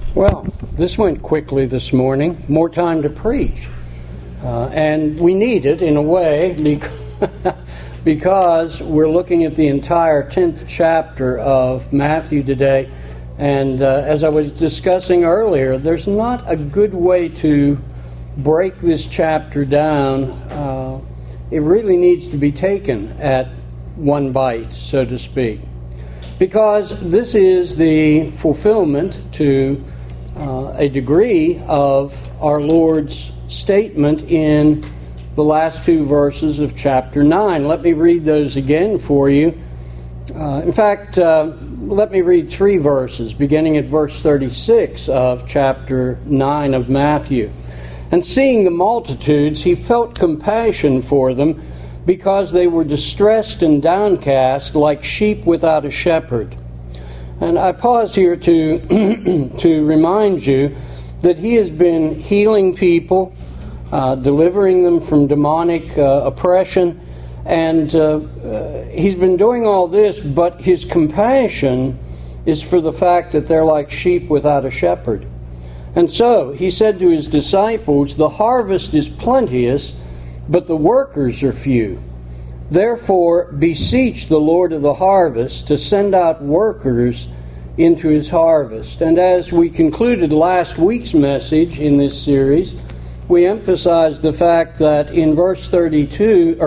Well, this went quickly this morning. More time to preach. And we need it in a way because we're looking at the entire 10th chapter of Matthew today. And as I was discussing earlier, there's not a good way to break this chapter down. It really needs to be taken at one bite, so to speak. Because this is the fulfillment to a degree of our Lord's statement in the last two verses of chapter 9. Let me read those again for you. In fact, let me read three verses, beginning at verse 36 of chapter 9 of Matthew. And seeing the multitudes, he felt compassion for them, because they were distressed and downcast like sheep without a shepherd. And I pause here to to remind you that he has been healing people, delivering them from demonic oppression, and he's been doing all this, but his compassion is for the fact that they're like sheep without a shepherd. And so he said to his disciples, "The harvest is plenteous, but the workers are few. Therefore, beseech the Lord of the harvest to send out workers into his harvest." And as we concluded last week's message in this series, we emphasized the fact that in verse 38,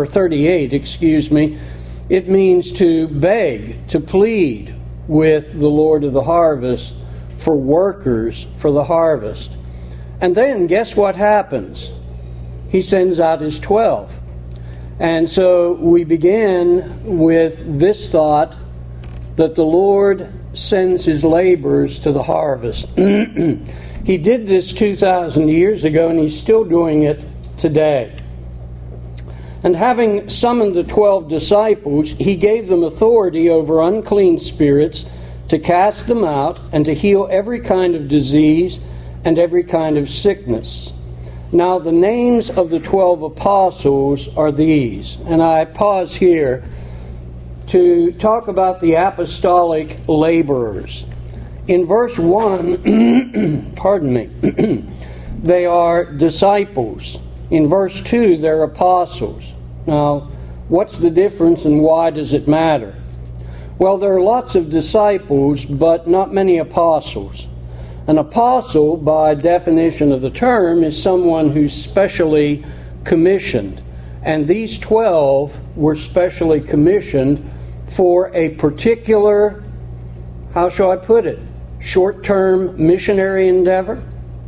it means to beg, to plead with the Lord of the harvest for workers for the harvest. And then guess what happens? He sends out his 12. And so we begin with this thought that the Lord sends his laborers to the harvest. He did this 2,000 years ago, and he's still doing it today. And having summoned the 12 disciples, he gave them authority over unclean spirits to cast them out and to heal every kind of disease and every kind of sickness. Now, the names of the 12 apostles are these, and I pause here to talk about the apostolic laborers. In verse 1, they are disciples. In verse 2, they're apostles. Now, what's the difference and why does it matter? Well, there are lots of disciples, but not many apostles. An apostle, by definition of the term, is someone who's specially commissioned. And these 12 were specially commissioned for a particular, how shall I put it, short-term missionary endeavor.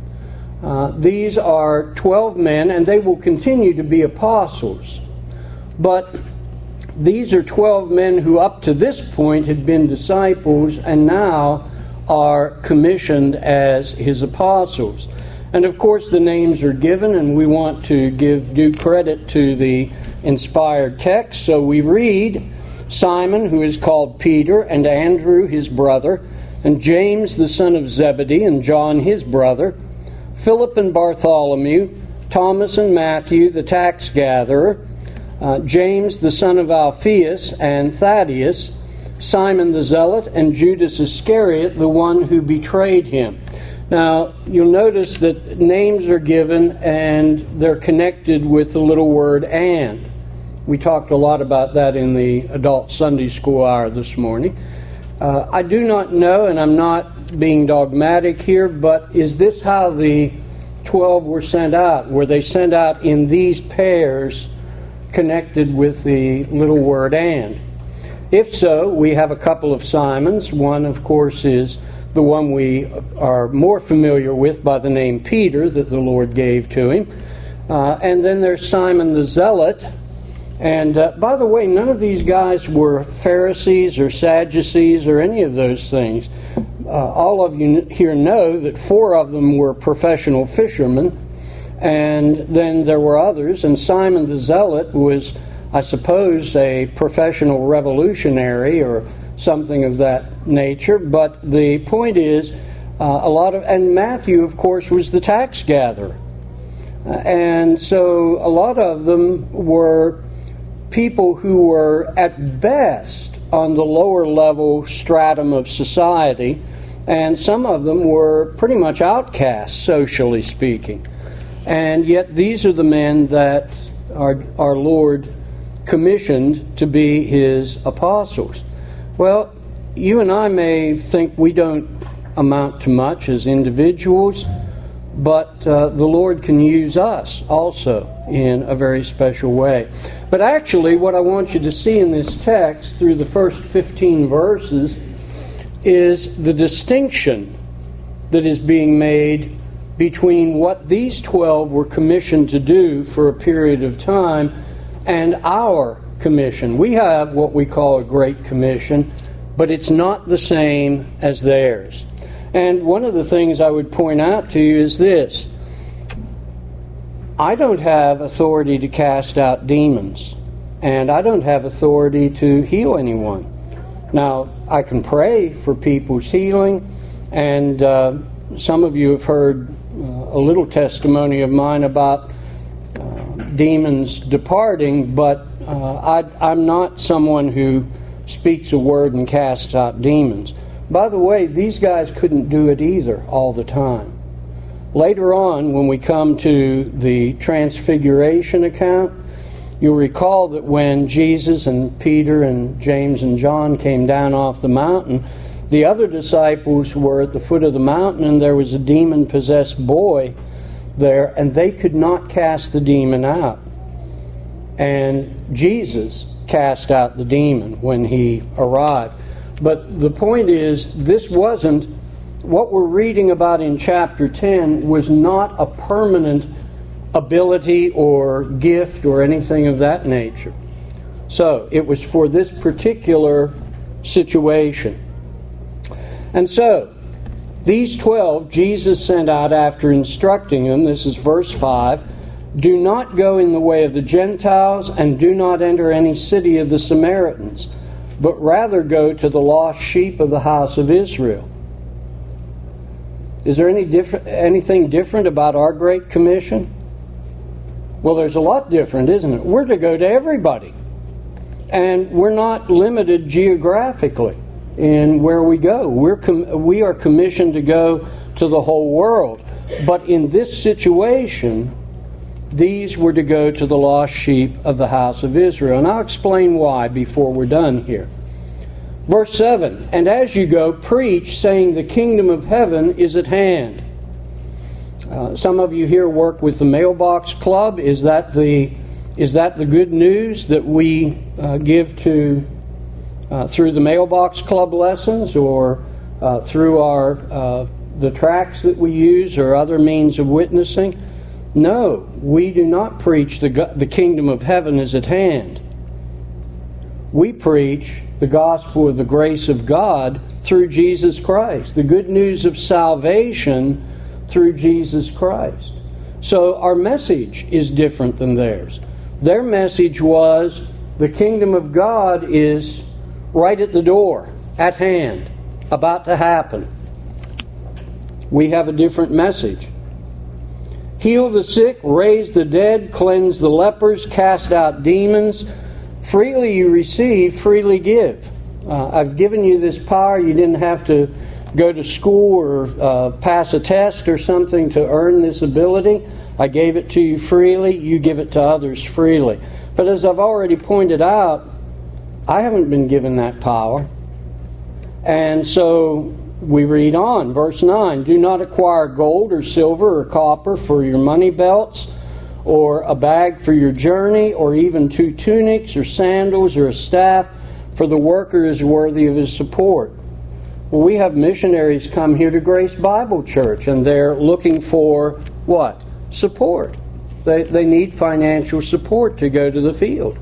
These are 12 men, and they will continue to be apostles. But these are 12 men who up to this point had been disciples and now are commissioned as his apostles. And of course the names are given, and we want to give due credit to the inspired text. So we read Simon, who is called Peter, and Andrew his brother, and James the son of Zebedee, and John his brother, Philip and Bartholomew, Thomas and Matthew the tax gatherer, James the son of Alphaeus and Thaddeus, Simon the Zealot, and Judas Iscariot, the one who betrayed him. Now, you'll notice that names are given and they're connected with the little word "and." We talked a lot about that in the adult Sunday school hour this morning. I do not know, and I'm not being dogmatic here, but is this how the 12 were sent out? Were they sent out in these pairs connected with the little word "and"? If so, we have a couple of Simons. One, of course, is the one we are more familiar with by the name Peter that the Lord gave to him. And then there's Simon the Zealot. And by the way, none of these guys were Pharisees or Sadducees or any of those things. All of you here know that 4 of them were professional fishermen. And then there were others. And Simon the Zealot was, I suppose, a professional revolutionary or something of that nature. But the point is, and Matthew, of course, was the tax gatherer. And so a lot of them were people who were at best on the lower level stratum of society, And some of them were pretty much outcasts, socially speaking. And yet these are the men that our Lord commissioned to be His apostles. Well, you and I may think we don't amount to much as individuals, but the Lord can use us also in a very special way. But actually, what I want you to see in this text through the first 15 verses is the distinction that is being made between what these 12 were commissioned to do for a period of time and our commission. We have what we call a Great Commission, but it's not the same as theirs. And one of the things I would point out to you is this. I don't have authority to cast out demons, and I don't have authority to heal anyone. Now, I can pray for people's healing, and some of you have heard a little testimony of mine about demons departing, but I'm not someone who speaks a word and casts out demons. By the way, these guys couldn't do it either all the time. Later on, when we come to the Transfiguration account, you'll recall that when Jesus and Peter and James and John came down off the mountain, the other disciples were at the foot of the mountain, and there was a demon-possessed boy there, and they could not cast the demon out. And Jesus cast out the demon when He arrived. But the point is, this wasn't, what we're reading about in chapter 10 was not a permanent ability or gift or anything of that nature. So, it was for this particular situation. And so, these 12 Jesus sent out after instructing them, this is verse 5, "Do not go in the way of the Gentiles, and do not enter any city of the Samaritans, but rather go to the lost sheep of the house of Israel." Is there anything different about our Great Commission? Well, there's a lot different, isn't it? We're to go to everybody. And we're not limited geographically in where we go. We are commissioned to go to the whole world. But in this situation, these were to go to the lost sheep of the house of Israel. And I'll explain why before we're done here. Verse 7, "And as you go, preach, saying the kingdom of heaven is at hand." Some of you here work with the Mailbox Club. Is that the good news that we give to through the Mailbox Club lessons, or through the tracts that we use, or other means of witnessing? No, we do not preach the kingdom of heaven is at hand. We preach the gospel of the grace of God through Jesus Christ, the good news of salvation through Jesus Christ. So our message is different than theirs. Their message was the kingdom of God is right at the door, at hand, about to happen. We have a different message. Heal the sick, raise the dead, cleanse the lepers, cast out demons. Freely you receive, freely give. I've given you this power. You didn't have to go to school or pass a test or something to earn this ability. I gave it to you freely. You give it to others freely. But as I've already pointed out, I haven't been given that power. And so we read on, verse 9, "Do not acquire gold or silver or copper for your money belts, or a bag for your journey, or even 2 tunics or sandals or a staff, for the worker is worthy of his support." Well, we have missionaries come here to Grace Bible Church, and they're looking for what? Support. They need financial support to go to the field.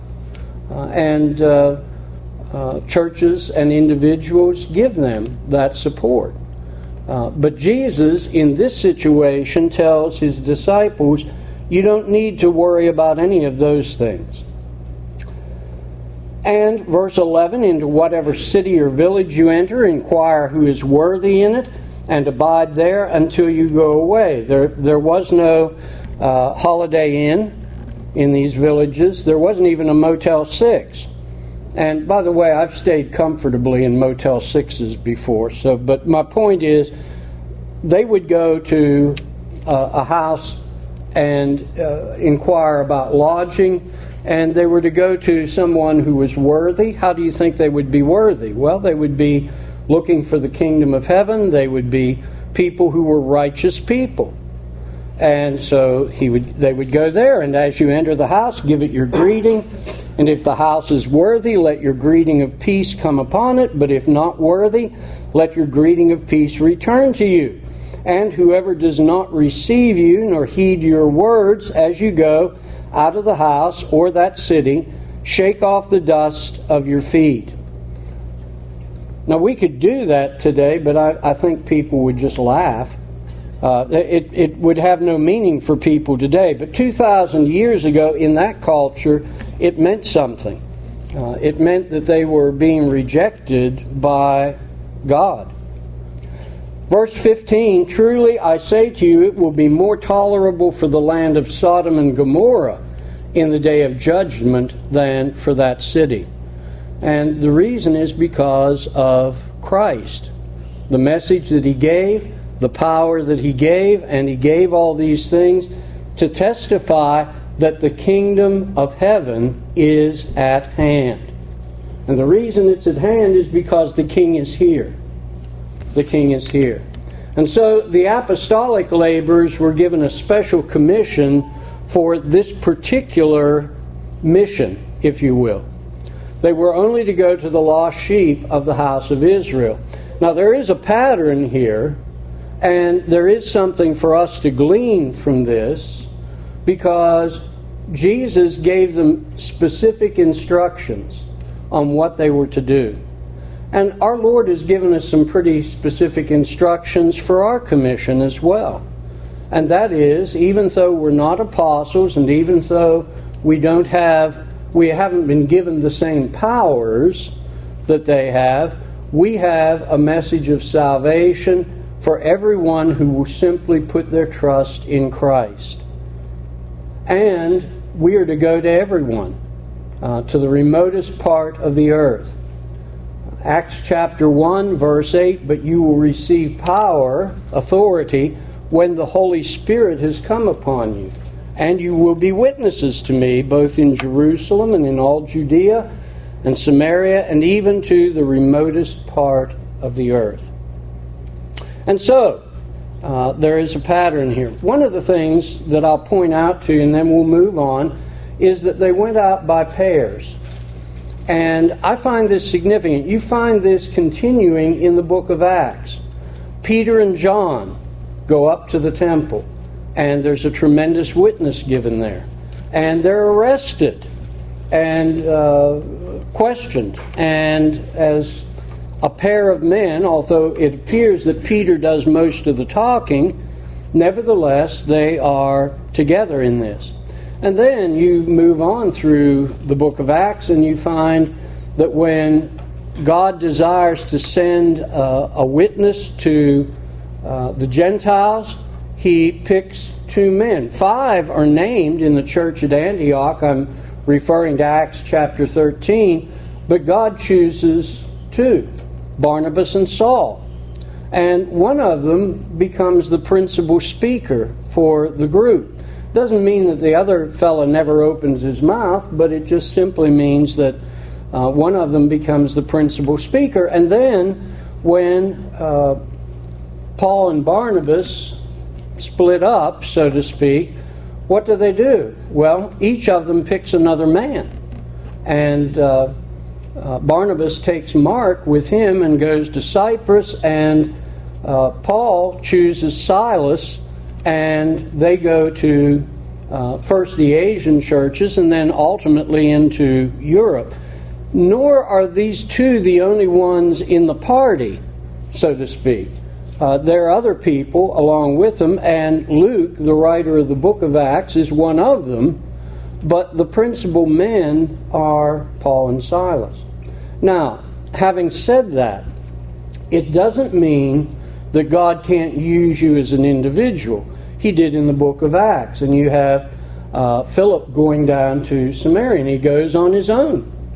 Churches and individuals give them that support. But Jesus, in this situation, tells His disciples, you don't need to worry about any of those things. And verse 11, "Into whatever city or village you enter, inquire who is worthy in it, and abide there until you go away." There was no Holiday Inn in these villages. There wasn't even a Motel 6. And by the way, I've stayed comfortably in Motel 6s before. But my point is, they would go to a house and inquire about lodging, and they were to go to someone who was worthy. How do you think they would be worthy? Well, they would be looking for the kingdom of heaven. They would be people who were righteous people. And so they would go there, and as you enter the house, give it your greeting. And if the house is worthy, let your greeting of peace come upon it. But if not worthy, let your greeting of peace return to you. And whoever does not receive you nor heed your words as you go out of the house or that city, shake off the dust of your feet. Now, we could do that today, but I think people would just laugh. It would have no meaning for people today. But 2,000 years ago, in that culture, it meant something. It meant that they were being rejected by God. Verse 15, truly I say to you, it will be more tolerable for the land of Sodom and Gomorrah in the day of judgment than for that city. And the reason is because of Christ. The message that He gave, the power that He gave, and He gave all these things to testify that the kingdom of heaven is at hand. And the reason it's at hand is because the King is here. The King is here. And so the apostolic laborers were given a special commission for this particular mission, if you will. They were only to go to the lost sheep of the house of Israel. Now there is a pattern here, and there is something for us to glean from this, because Jesus gave them specific instructions on what they were to do. And our Lord has given us some pretty specific instructions for our commission as well. And that is, even though we're not apostles, and even though we haven't been given the same powers that they have, we have a message of salvation for everyone who will simply put their trust in Christ. And we are to go to everyone, to the remotest part of the earth. Acts chapter 1, verse 8, but you will receive power, authority, when the Holy Spirit has come upon you. And you will be witnesses to me, both in Jerusalem and in all Judea and Samaria, and even to the remotest part of the earth. And so, there is a pattern here. One of the things that I'll point out to you, and then we'll move on, is that they went out by pairs. And I find this significant. You find this continuing in the book of Acts. Peter and John go up to the temple, and there's a tremendous witness given there. And they're arrested and questioned. And as a pair of men, although it appears that Peter does most of the talking, nevertheless, they are together in this. And then you move on through the book of Acts, and you find that when God desires to send a witness to the Gentiles, He picks 2 men. 5 are named in the church at Antioch. I'm referring to Acts chapter 13. But God chooses 2, Barnabas and Saul. And one of them becomes the principal speaker for the group. Doesn't mean that the other fellow never opens his mouth, but it just simply means that one of them becomes the principal speaker. And then when Paul and Barnabas split up, so to speak, what do? Well, each of them picks another man. And Barnabas takes Mark with him and goes to Cyprus, and Paul chooses Silas, and they go to first the Asian churches and then ultimately into Europe. Nor are these 2 the only ones in the party, so to speak. There are other people along with them, and Luke, the writer of the book of Acts, is one of them, but the principal men are Paul and Silas. Now, having said that, it doesn't mean that God can't use you as an individual. He did in the book of Acts. And you have Philip going down to Samaria, and he goes on his own.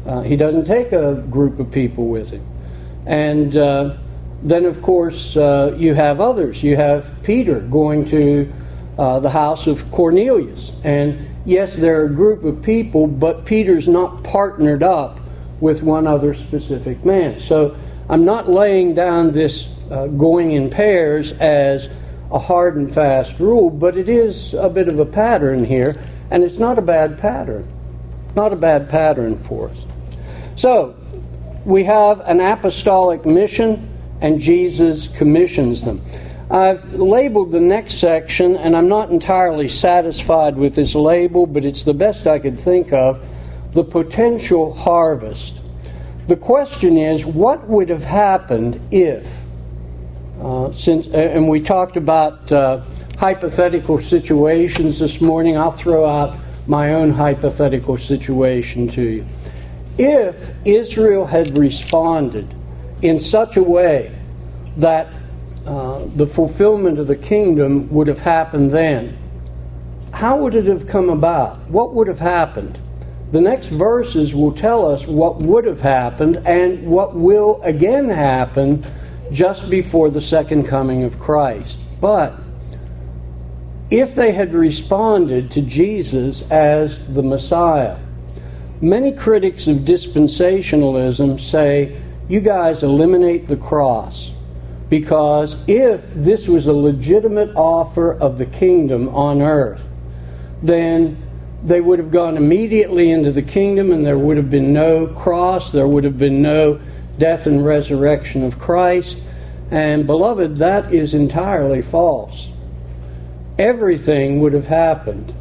He doesn't take a group of people with him. And then, of course, you have others. You have Peter going to the house of Cornelius. And yes, they're a group of people, but Peter's not partnered up with one other specific man. So I'm not laying down this going in pairs as a hard and fast rule, but it is a bit of a pattern here, and it's not a bad pattern. Not a bad pattern for us. So, we have an apostolic mission, and Jesus commissions them. I've labeled the next section, and I'm not entirely satisfied with this label, but it's the best I could think of, the potential harvest. The question is, what would have happened if, and we talked about hypothetical situations this morning. I'll throw out my own hypothetical situation to you. If Israel had responded in such a way that the fulfillment of the kingdom would have happened then, how would it have come about? What would have happened? The next verses will tell us what would have happened and what will again happen just before the second coming of Christ. But if they had responded to Jesus as the Messiah, many critics of dispensationalism say, you guys eliminate the cross, because if this was a legitimate offer of the kingdom on earth, then they would have gone immediately into the kingdom and there would have been no cross, there would have been no death and resurrection of Christ. And beloved, that is entirely false. Everything would have happened.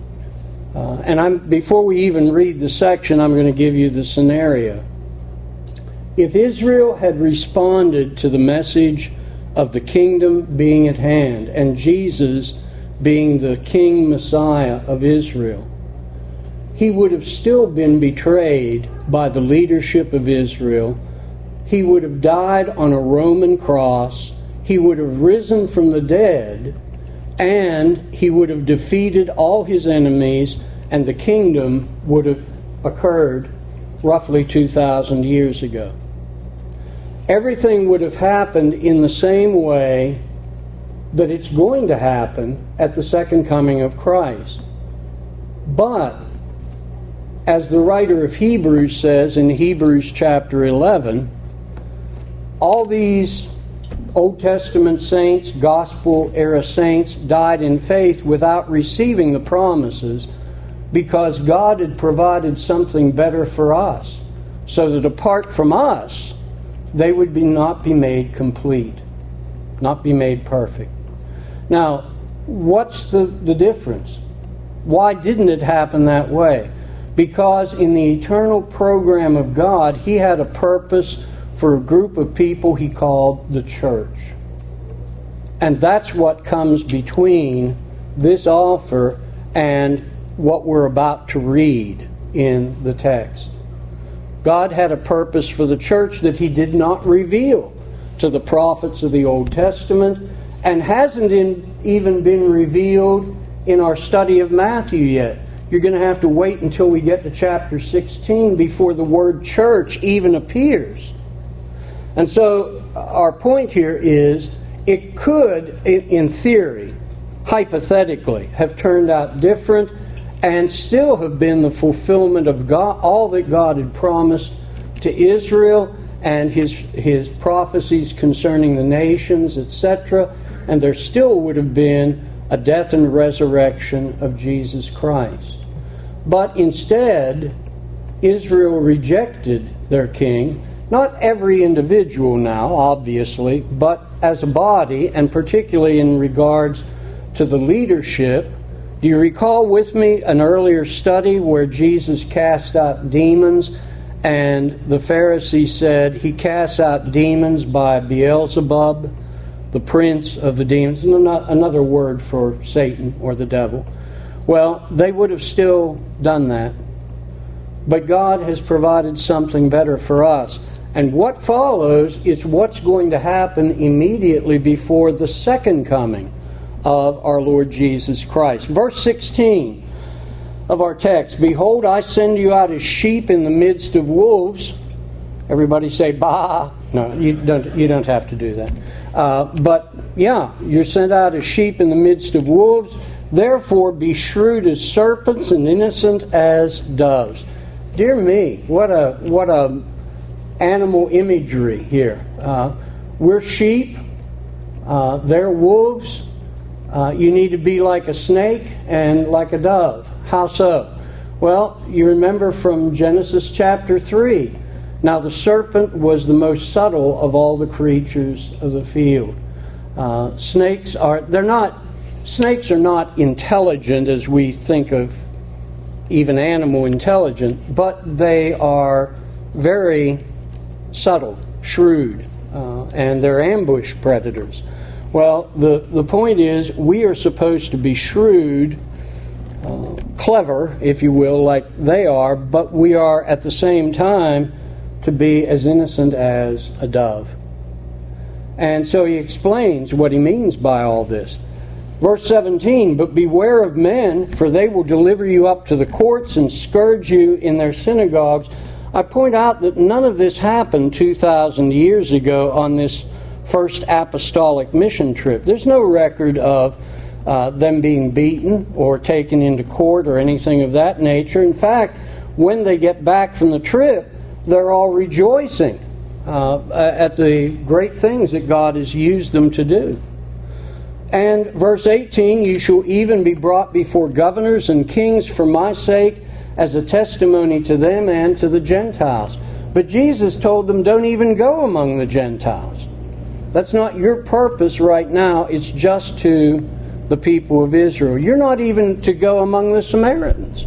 Before we even read the section, I'm going to give you the scenario. If Israel had responded to the message of the kingdom being at hand and Jesus being the King Messiah of Israel, he would have still been betrayed by the leadership of Israel. He would have died on a Roman cross. He would have risen from the dead, and he would have defeated all his enemies, and the kingdom would have occurred roughly 2,000 years ago. Everything would have happened in the same way that it's going to happen at the second coming of Christ. But, as the writer of Hebrews says in Hebrews chapter 11, all these Old Testament saints, gospel-era saints, died in faith without receiving the promises because God had provided something better for us, so that apart from us, they would not be made complete, not be made perfect. Now, what's the difference? Why didn't it happen that way? Because in the eternal program of God, He had a purpose for a group of people He called the church. And that's what comes between this offer and what we're about to read in the text. God had a purpose for the church that He did not reveal to the prophets of the Old Testament, and hasn't even been revealed in our study of Matthew yet. You're going to have to wait until we get to chapter 16 before the word church even appears. And so our point here is, it could, in theory, hypothetically, have turned out different and still have been the fulfillment of God, all that God had promised to Israel and His prophecies concerning the nations, etc. And there still would have been a death and resurrection of Jesus Christ. But instead, Israel rejected their king. Not every individual now, obviously, but as a body, and particularly in regards to the leadership. Do you recall with me an earlier study where Jesus cast out demons, and the Pharisees said He casts out demons by Beelzebub, the prince of the demons, another word for Satan or the devil? Well, they would have still done that. But God has provided something better for us. And what follows is what's going to happen immediately before the second coming of our Lord Jesus Christ. Verse 16, of our text. Behold, I send you out as sheep in the midst of wolves. Everybody say, bah. No, you don't have to do that. But yeah, you're sent out as sheep in the midst of wolves. Therefore be shrewd as serpents and innocent as doves. Dear me, what a animal imagery here. We're sheep. They're wolves. You need to be like a snake and like a dove. How so? Well, you remember from Genesis chapter 3. Now the serpent was the most subtle of all the creatures of the field. Snakes are not intelligent as we think of even animal intelligent, but they are very subtle, shrewd, and they're ambush predators. Well, the point is, we are supposed to be shrewd, clever, if you will, like they are, but we are at the same time to be as innocent as a dove. And so he explains what he means by all this. Verse 17, but beware of men, for they will deliver you up to the courts and scourge you in their synagogues. I point out that none of this happened 2,000 years ago on this first apostolic mission trip. There's no record of them being beaten or taken into court or anything of that nature. In fact, when they get back from the trip, they're all rejoicing at the great things that God has used them to do. And verse 18, you shall even be brought before governors and kings for my sake as a testimony to them and to the Gentiles. But Jesus told them, don't even go among the Gentiles. That's not your purpose right now. It's just to the people of Israel. You're not even to go among the Samaritans.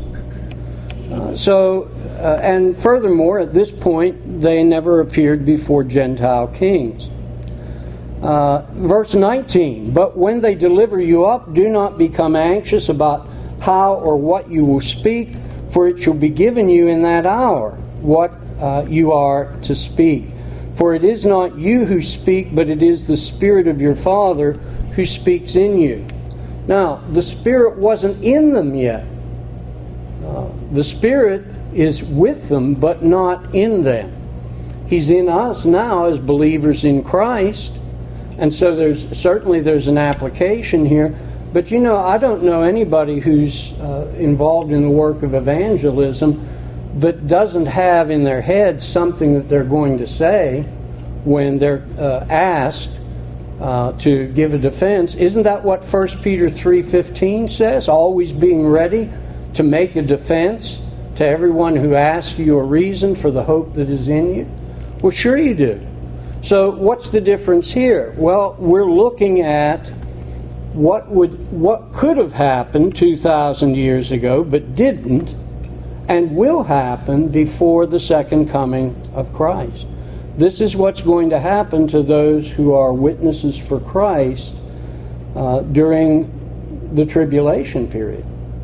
And furthermore, at this point, they never appeared before Gentile kings. Verse 19, but when they deliver you up, do not become anxious about how or what you will speak, for it shall be given you in that hour what you are to speak. For it is not you who speak, but it is the Spirit of your Father who speaks in you. Now, the Spirit wasn't in them yet. The Spirit is with them, but not in them. He's in us now as believers in Christ. And so there's an application here. But I don't know anybody who's involved in the work of evangelism that doesn't have in their head something that they're going to say when they're asked to give a defense. Isn't that what 1 Peter 3:15 says? Always being ready to make a defense to everyone who asks you a reason for the hope that is in you? Well, sure you do. So what's the difference here? Well, we're looking at what could have happened 2,000 years ago, but didn't, and will happen before the second coming of Christ. This is what's going to happen to those who are witnesses for Christ during the tribulation period.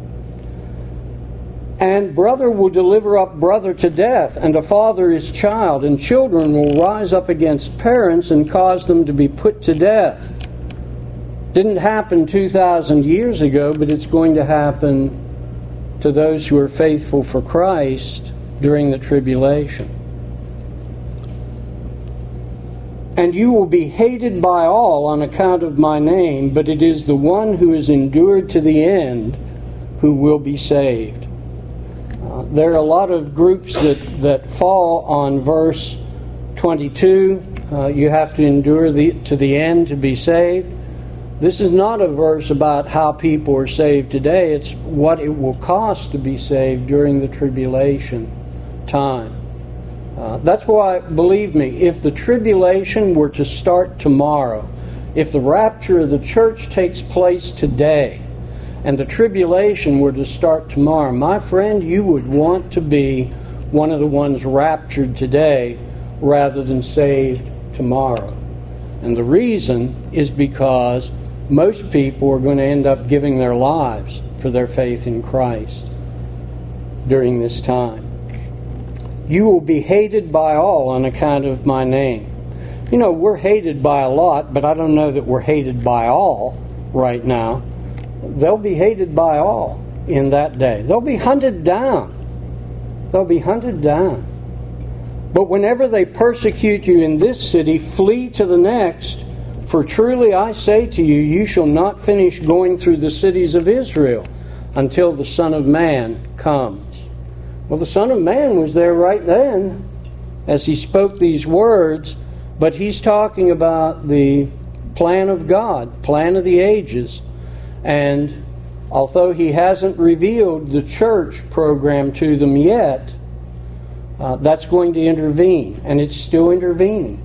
And brother will deliver up brother to death, and a father his child, and children will rise up against parents and cause them to be put to death. Didn't happen 2,000 years ago, but it's going to happen to those who are faithful for Christ during the tribulation. And you will be hated by all on account of my name, but it is the one who is endured to the end who will be saved. There are a lot of groups that fall on verse 22. You have to endure to the end to be saved. This is not a verse about how people are saved today. It's what it will cost to be saved during the tribulation time. That's why, believe me, if the tribulation were to start tomorrow, if the rapture of the church takes place today, and the tribulation were to start tomorrow, my friend, you would want to be one of the ones raptured today rather than saved tomorrow. And the reason is because most people are going to end up giving their lives for their faith in Christ during this time. You will be hated by all on account of my name. We're hated by a lot, but I don't know that we're hated by all right now. They'll be hated by all. in that day. They'll be hunted down. They'll be hunted down. But whenever they persecute you in this city, flee to the next. For truly I say to you, you shall not finish going through the cities of Israel until the Son of Man comes. Well, the Son of Man was there right then as he spoke these words, but he's talking about the plan of God, plan of the ages. And although he hasn't revealed the church program to them yet, that's going to intervene, and it's still intervening.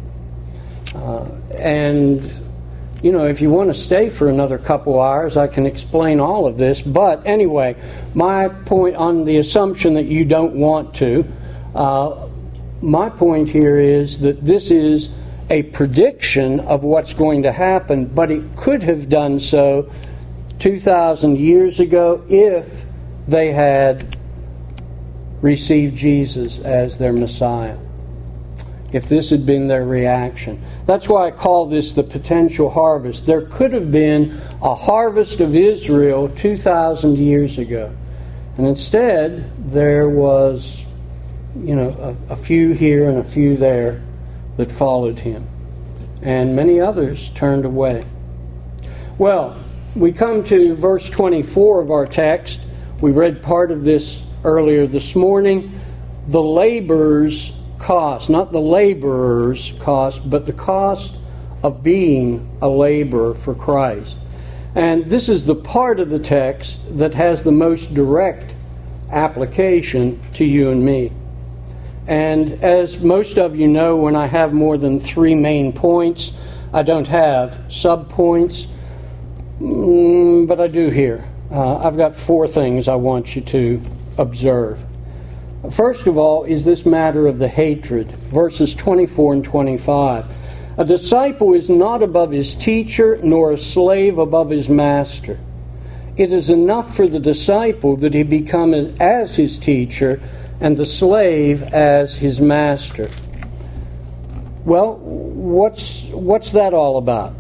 And, you know, if you want to stay for another couple hours, I can explain all of this. But anyway, my point, on the assumption that you don't want to, my point here is that this is a prediction of what's going to happen, but it could have done so 2,000 years ago if they had received Jesus as their Messiah. If this had been their reaction. That's why I call this the potential harvest. There could have been a harvest of Israel 2,000 years ago. And instead, there was, a few here and a few there that followed him. And many others turned away. Well, we come to verse 24 of our text. We read part of this earlier this morning. The laborer's cost, not the laborer's cost, but the cost of being a laborer for Christ. And this is the part of the text that has the most direct application to you and me. And as most of you know, when I have more than 3 main points, I don't have sub-points, but I do here. I've got 4 things I want you to observe. First of all is this matter of the hatred, verses 24 and 25. A disciple is not above his teacher, nor a slave above his master. It is enough for the disciple that he become as his teacher, and the slave as his master. Well, what's that all about?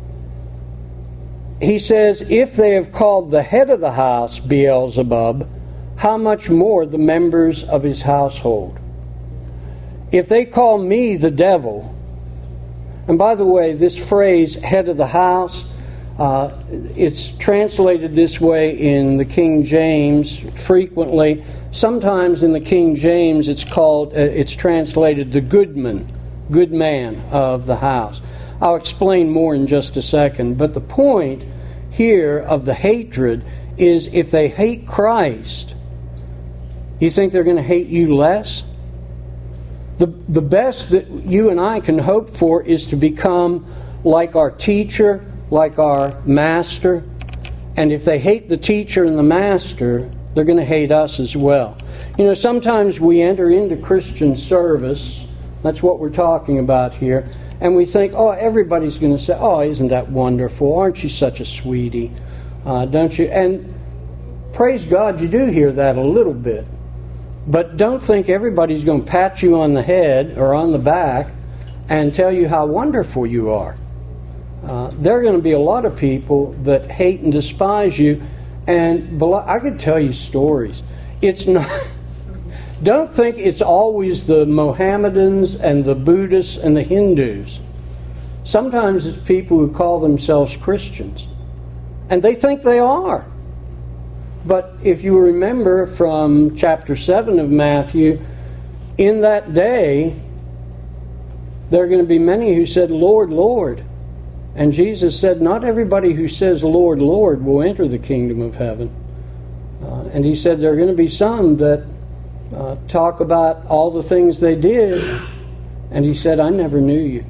He says, if they have called the head of the house Beelzebub, how much more the members of his household? If they call me the devil, and by the way, this phrase, head of the house, it's translated this way in the King James frequently. Sometimes in the King James it's translated the good man of the house. I'll explain more in just a second. But the point here of the hatred is if they hate Christ, you think they're going to hate you less? The best that you and I can hope for is to become like our teacher, like our master. And if they hate the teacher and the master, they're going to hate us as well. Sometimes we enter into Christian service, that's what we're talking about here, and we think, everybody's going to say, isn't that wonderful? Aren't you such a sweetie? Don't you? And praise God, you do hear that a little bit. But don't think everybody's going to pat you on the head or on the back and tell you how wonderful you are. There are going to be a lot of people that hate and despise you, and I could tell you stories. It's not. Don't think it's always the Mohammedans and the Buddhists and the Hindus. Sometimes it's people who call themselves Christians, and they think they are. But if you remember from chapter 7 of Matthew, in that day, there are going to be many who said, Lord, Lord. And Jesus said, not everybody who says, Lord, Lord, will enter the kingdom of heaven. And he said there are going to be some that talk about all the things they did. And he said, I never knew you.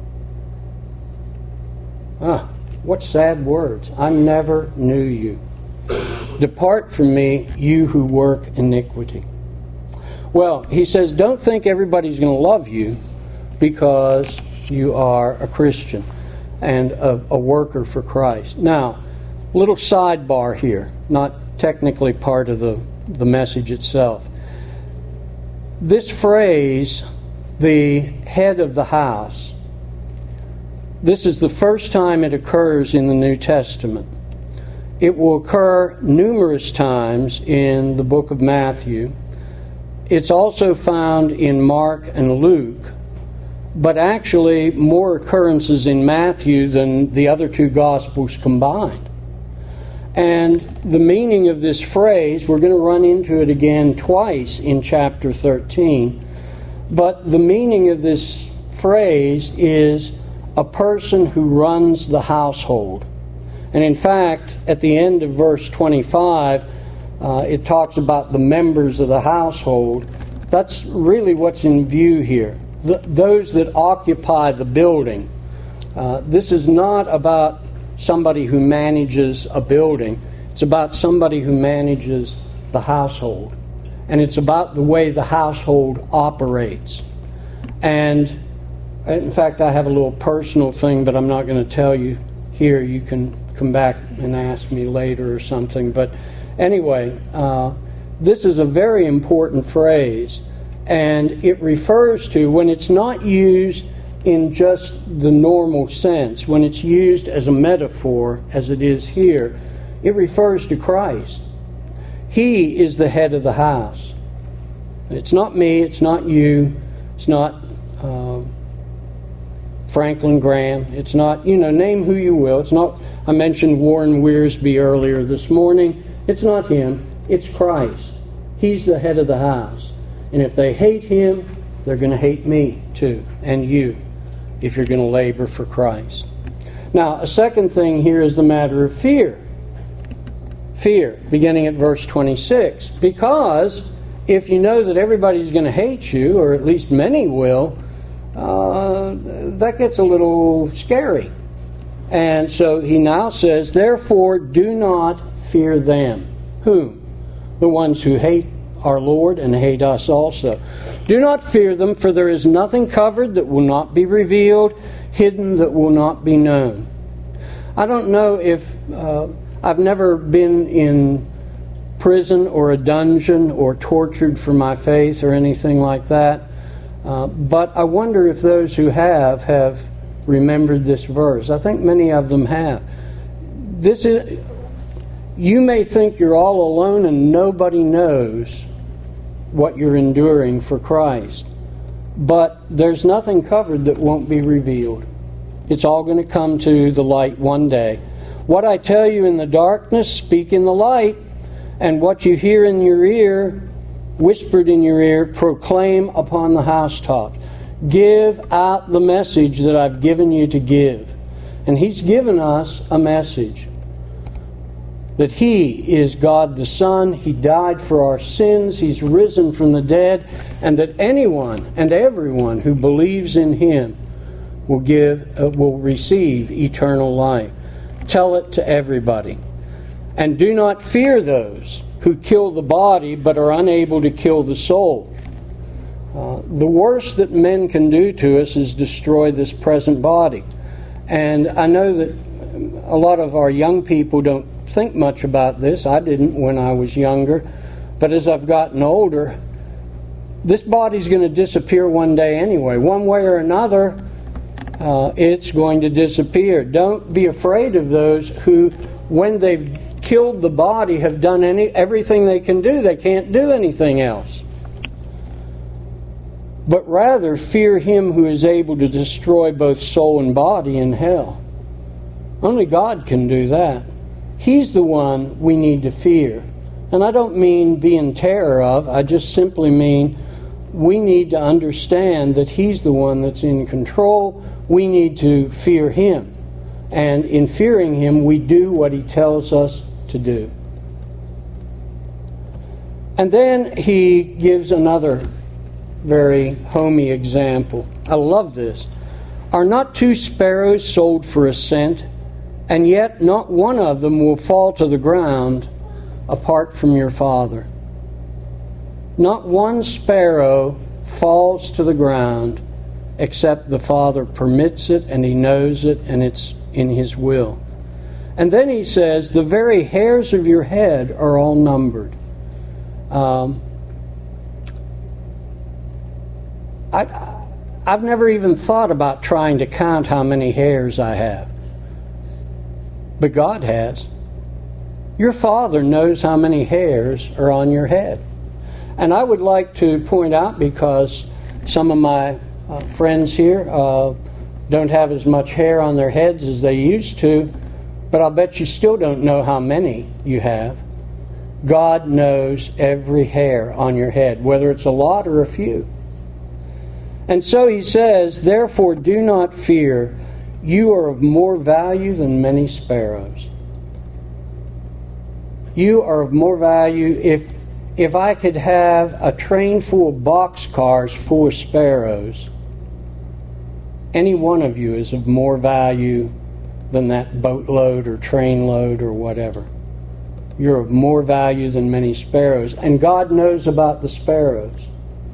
What sad words. I never knew you. Depart from me, you who work iniquity. Well, he says, don't think everybody's going to love you because you are a Christian and a worker for Christ. Now, little sidebar here, not technically part of the message itself. This phrase, the head of the house, this is the first time it occurs in the New Testament. It will occur numerous times in the book of Matthew. It's also found in Mark and Luke, but actually more occurrences in Matthew than the other two Gospels combined. And the meaning of this phrase, we're going to run into it again twice in chapter 13, but the meaning of this phrase is a person who runs the household. And in fact, at the end of verse 25, it talks about the members of the household. That's really what's in view here. Those that occupy the building. This is not about somebody who manages a building. It's about somebody who manages the household. And it's about the way the household operates. And in fact, I have a little personal thing, but I'm not going to tell you here. You can come back and ask me later or something. But anyway, this is a very important phrase. And it refers to, when it's not used in just the normal sense, when it's used as a metaphor, as it is here, it refers to Christ. He is the head of the house. It's not me, it's not you, it's not Franklin Graham, it's not, name who you will. It's not, I mentioned Warren Wiersbe earlier this morning. It's not him, it's Christ. He's the head of the house. And if they hate him, they're going to hate me too, and you, if you're going to labor for Christ. Now, a second thing here is the matter of fear. Fear, beginning at verse 26. Because if you know that everybody's going to hate you, or at least many will, that gets a little scary. And so he now says, therefore do not fear them. Whom? The ones who hate our Lord and hate us also. Do not fear them, for there is nothing covered that will not be revealed, hidden that will not be known. I don't know if I've never been in prison or a dungeon or tortured for my faith or anything like that, but I wonder if those who have remembered this verse. I think many of them have. You may think you're all alone and nobody knows what you're enduring for Christ. But there's nothing covered that won't be revealed. It's all going to come to the light one day. What I tell you in the darkness, speak in the light. And what you hear in your ear, whispered in your ear, proclaim upon the housetops. Give out the message that I've given you to give. And He's given us a message. That He is God the Son, He died for our sins, He's risen from the dead, and that anyone and everyone who believes in Him will receive eternal life. Tell it to everybody. And do not fear those who kill the body but are unable to kill the soul. The worst that men can do to us is destroy this present body. And I know that a lot of our young people don't think much about this. I didn't when I was younger. But as I've gotten older, this body's going to disappear one day anyway. One way or another, it's going to disappear. Don't be afraid of those who, when they've killed the body, have done everything they can do. They can't do anything else. But rather fear Him who is able to destroy both soul and body in hell. Only God can do that. He's the one we need to fear. And I don't mean be in terror of. I just simply mean we need to understand that He's the one that's in control. We need to fear Him. And in fearing Him, we do what He tells us to do. And then He gives another very homey example. I love this. Are not 2 sparrows sold for a cent? And yet not one of them will fall to the ground apart from your Father. Not one sparrow falls to the ground except the Father permits it and He knows it and it's in His will. And then He says, the very hairs of your head are all numbered. I've never even thought about trying to count how many hairs I have. But God has. Your Father knows how many hairs are on your head. And I would like to point out, because some of my friends here don't have as much hair on their heads as they used to, but I'll bet you still don't know how many you have. God knows every hair on your head, whether it's a lot or a few. And so he says, therefore do not fear, you are of more value than many sparrows. You are of more value. If I could have a train full of boxcars full of sparrows, any one of you is of more value than that boatload or train load or whatever. You're of more value than many sparrows. And God knows about the sparrows.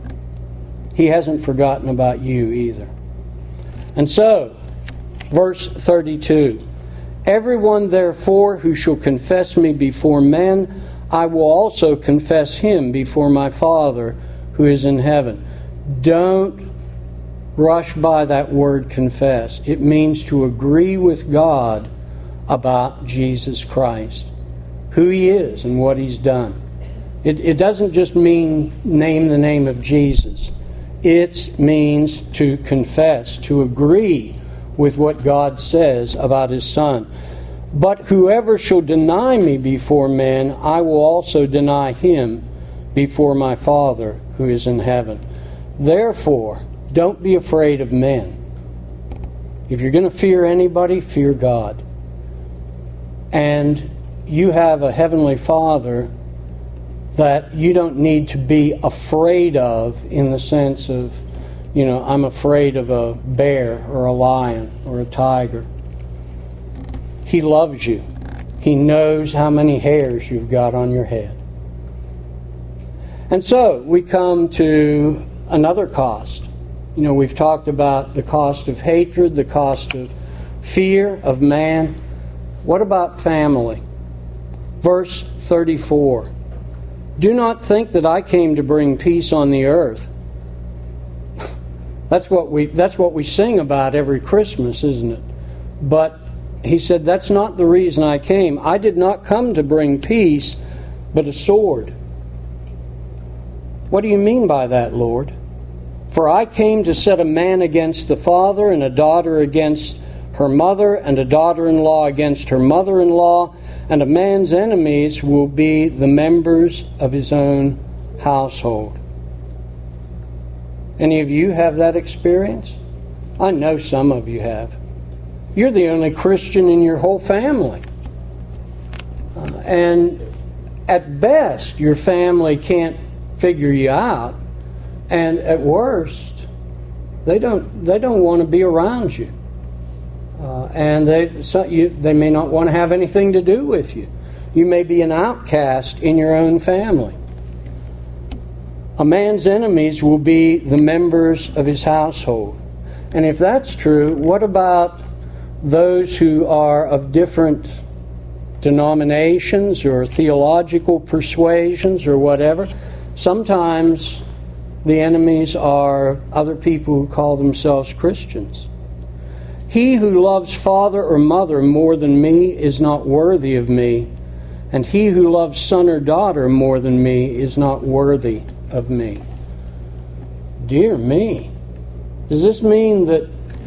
He hasn't forgotten about you either. And so, verse 32, everyone therefore who shall confess me before men, I will also confess him before my Father who is in heaven. Don't rush by that word confess. It means to agree with God about Jesus Christ, who He is and what He's done. It doesn't just mean name the name of Jesus. It means to confess, to agree with what God says about His Son. But whoever shall deny me before men, I will also deny him before my Father who is in heaven. Therefore, don't be afraid of men. If you're going to fear anybody, fear God. And you have a Heavenly Father that you don't need to be afraid of, in the sense of, I'm afraid of a bear or a lion or a tiger. He loves you. He knows how many hairs you've got on your head. And so we come to another cost. We've talked about the cost of hatred, the cost of fear of man. What about family? Verse 34. Do not think that I came to bring peace on the earth. That's what we sing about every Christmas, isn't it? But he said, that's not the reason I came. I did not come to bring peace, but a sword. What do you mean by that, Lord? For I came to set a man against the father, and a daughter against her mother, and a daughter-in-law against her mother-in-law, and a man's enemies will be the members of his own household. Any of you have that experience? I know some of you have. You're the only Christian in your whole family. And at best, your family can't figure you out. And at worst, they don't want to be around you. And they may not want to have anything to do with you. You may be an outcast in your own family. A man's enemies will be the members of his household. And if that's true, what about those who are of different denominations or theological persuasions or whatever? Sometimes the enemies are other people who call themselves Christians. He who loves father or mother more than me is not worthy of me, and he who loves son or daughter more than me is not worthy of me. Dear me. Does this mean that,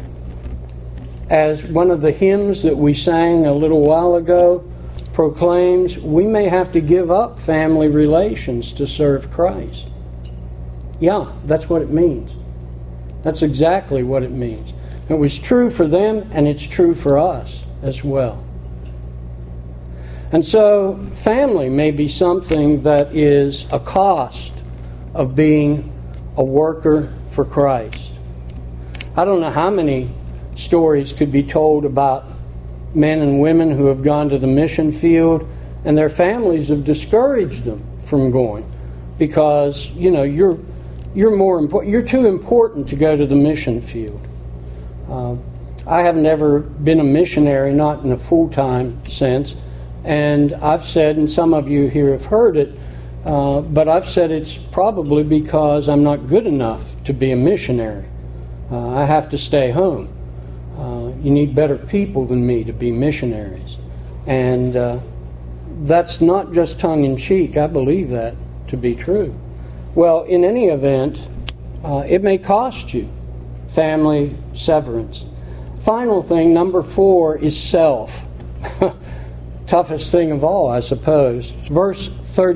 as one of the hymns that we sang a little while ago proclaims, we may have to give up family relations to serve Christ? Yeah, that's what it means. That's exactly what it means. It was true for them, and it's true for us as well. And so, family may be something that is a cost of being a worker for Christ. I don't know how many stories could be told about men and women who have gone to the mission field, and their families have discouraged them from going because, you're more important. You're too important to go to the mission field. I have never been a missionary, not in a full-time sense, and I've said, and some of you here have heard it, but I've said it's probably because I'm not good enough to be a missionary. I have to stay home. You need better people than me to be missionaries. And that's not just tongue-in-cheek. I believe that to be true. Well, in any event, it may cost you family severance. Final thing, number 4, is self. Toughest thing of all, I suppose. Verse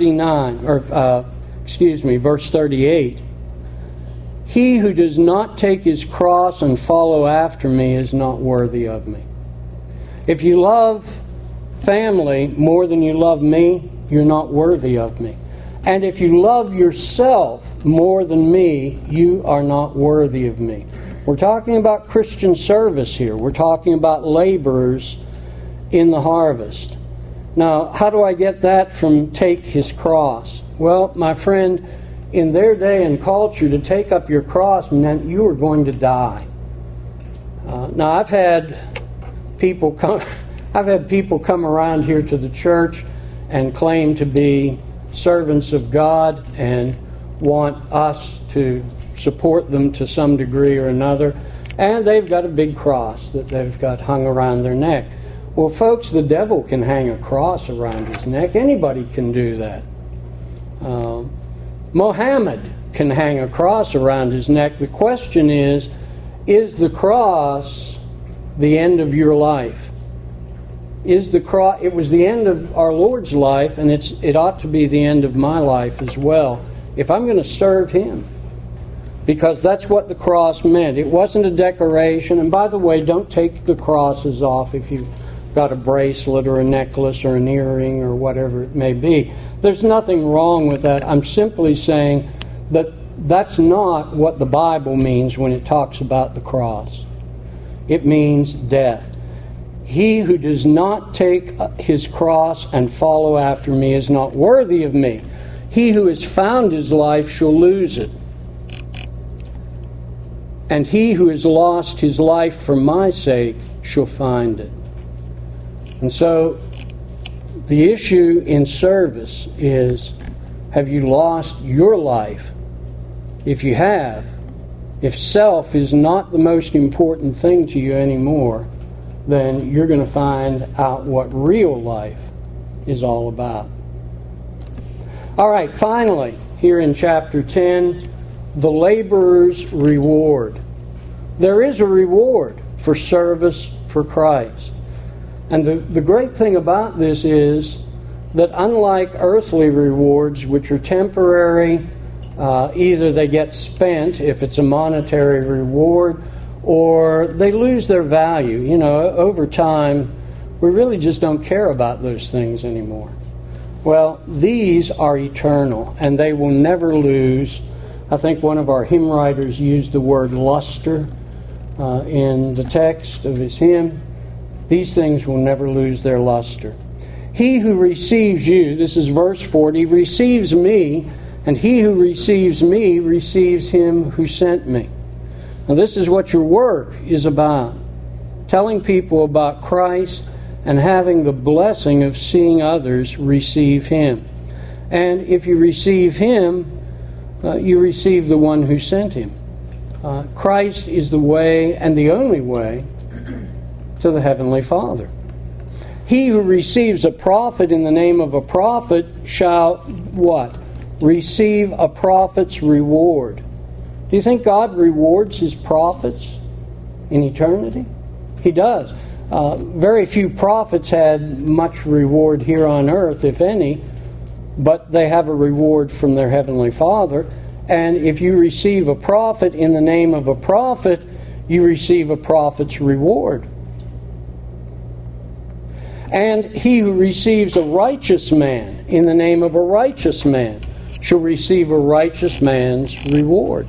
38. He who does not take his cross and follow after me is not worthy of me. If you love family more than you love me, you're not worthy of me. And if you love yourself more than me, you are not worthy of me. We're talking about Christian service here. We're talking about laborers in the harvest. Now, how do I get that from take his cross? Well, my friend, in their day and culture, to take up your cross meant you were going to die. Now, I've had people come around here to the church and claim to be servants of God and want us to support them to some degree or another, and they've got a big cross that they've got hung around their neck. Well, folks, the devil can hang a cross around his neck. Anybody can do that. Mohammed can hang a cross around his neck. The question is the cross the end of your life? Is the cross? It was the end of our Lord's life, and it ought to be the end of my life as well, if I'm going to serve Him. Because that's what the cross meant. It wasn't a decoration. And by the way, don't take the crosses off if you've got a bracelet or a necklace or an earring or whatever it may be. There's nothing wrong with that. I'm simply saying that that's not what the Bible means when it talks about the cross. It means death. He who does not take his cross and follow after me is not worthy of me. He who has found his life shall lose it. And he who has lost his life for my sake shall find it. And so, the issue in service is, have you lost your life? If you have, if self is not the most important thing to you anymore, then you're going to find out what real life is all about. All right, finally, here in chapter 10, the laborer's reward. There is a reward for service for Christ. And the great thing about this is that unlike earthly rewards, which are temporary, either they get spent if it's a monetary reward, or they lose their value. You know, over time, we really just don't care about those things anymore. Well, these are eternal, and they will never lose. I think one of our hymn writers used the word luster in the text of his hymn. These things will never lose their luster. He who receives you, this is verse 40, receives me, and he who receives me receives him who sent me. Now this is what your work is about. Telling people about Christ and having the blessing of seeing others receive Him. And if you receive Him, you receive the one who sent Him. Christ is the way and the only way to the Heavenly Father. He who receives a prophet in the name of a prophet shall, what? Receive a prophet's reward. Do you think God rewards His prophets in eternity? He does. Very few prophets had much reward here on earth, if any, but they have a reward from their Heavenly Father. And if you receive a prophet in the name of a prophet, you receive a prophet's reward. And he who receives a righteous man in the name of a righteous man shall receive a righteous man's reward.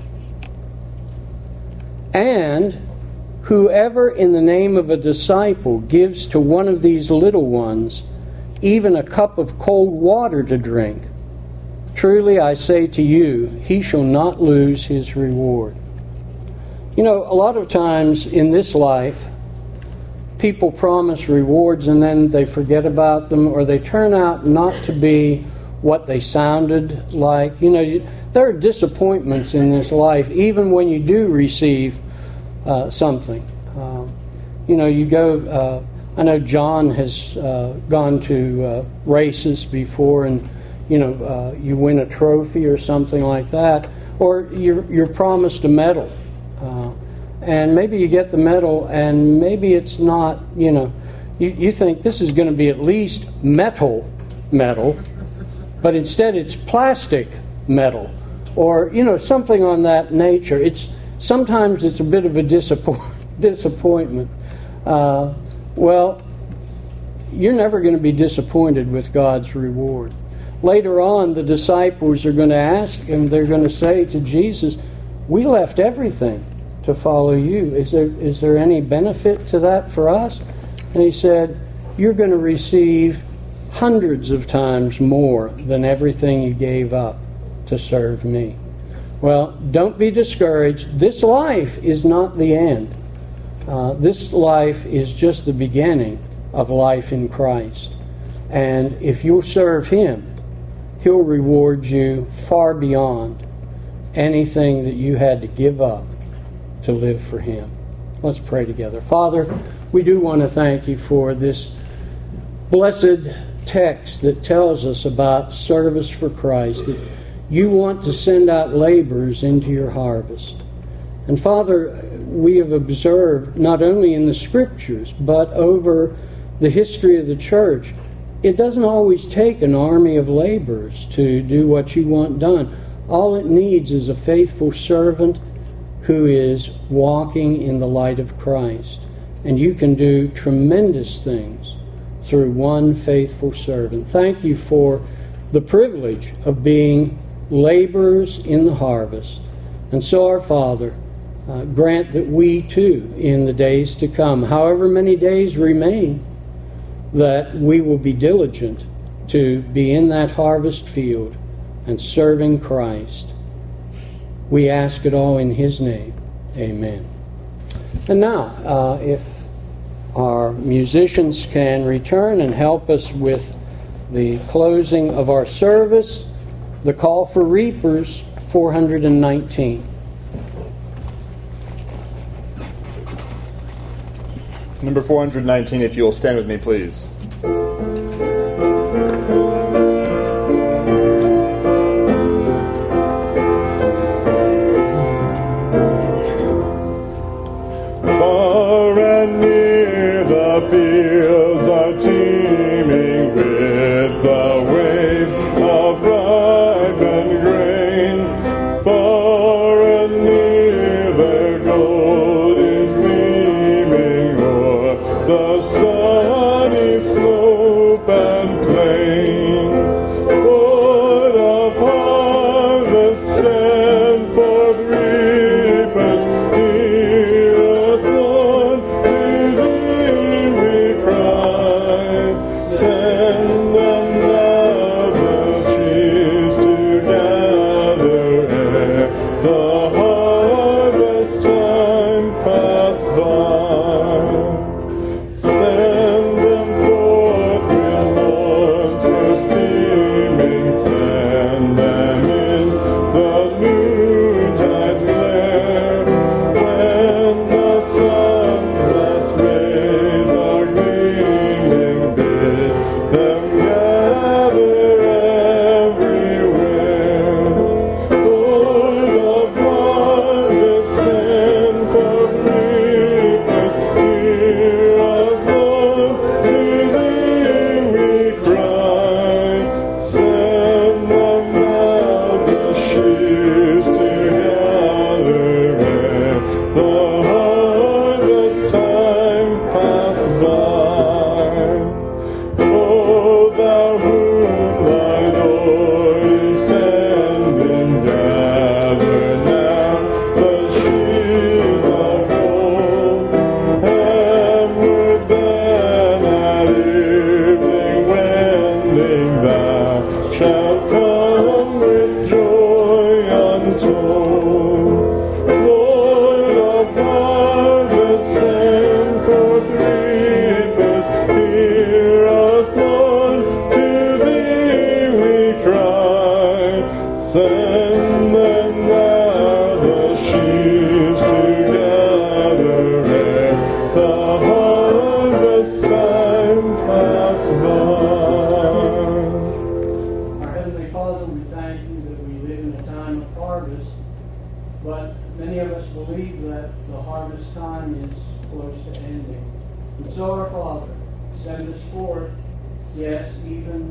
And whoever in the name of a disciple gives to one of these little ones even a cup of cold water to drink, truly I say to you, he shall not lose his reward. You know, a lot of times in this life, people promise rewards and then they forget about them, or they turn out not to be what they sounded like. You know, there are disappointments in this life, even when you do receive something. You know, you go. I know John has gone to races before, and you win a trophy or something like that, or you're promised a medal, and maybe you get the medal, and maybe it's not. You think this is going to be at least metal, but instead it's plastic metal, or something on that nature. Sometimes it's a bit of a disappointment. Well, you're never going to be disappointed with God's reward. Later on, the disciples are going to ask him, they're going to say to Jesus, we left everything to follow you. Is there any benefit to that for us? And he said, you're going to receive hundreds of times more than everything you gave up to serve me. Well, don't be discouraged. This life is not the end. This life is just the beginning of life in Christ. And if you'll serve him, he'll reward you far beyond anything that you had to give up to live for him. Let's pray together. Father, we do want to thank you for this blessed text that tells us about service for Christ, that you want to send out laborers into your harvest. And Father, we have observed not only in the Scriptures, but over the history of the church, it doesn't always take an army of laborers to do what you want done. All it needs is a faithful servant who is walking in the light of Christ. And you can do tremendous things through one faithful servant. Thank you for the privilege of being laborers in the harvest. And so, our Father, grant that we too, in the days to come, however many days remain, that we will be diligent to be in that harvest field and serving Christ. We ask it all in his name. Amen. And now, if our musicians can return and help us with the closing of our service, the Call for Reapers, 419. Number 419, if you'll stand with me, please. Far and near the fields are teeming with the waves of ripened grain. Far and near their gold is gleaming o'er the sunny slope and plain. Lord of harvest, send forth reapers, hear us, Lord, to thee we cry. Send them now the trees to gather ere the harvest time pass by. Send them forth with horns first beaming, send them in the noontide's glare, when the sun's last rays are gleaming, bid them gather everywhere. Lord of harvest, send forth reapers, hear us, Lord, to thee we cry. Send them now the sheaves to gather ere the harvest time pass by. O thou whom thy Lord is sending, gather now the sheaves of gold. Heavenward then at evening wending, thou shalt come with joy untold. Lord of harvest, send forth reapers, hear us, Lord, to thee we cry. Send them now the sheaves to gather ere the harvest time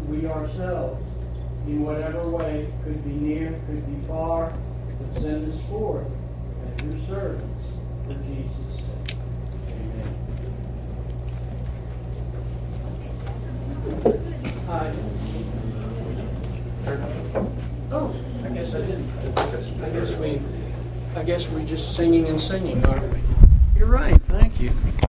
we ourselves, in whatever way, could be near, could be far, would send us forth as your servants for Jesus' sake. Amen. Oh, I guess I didn't. I guess we're just singing and singing, aren't we? You're right. Thank you.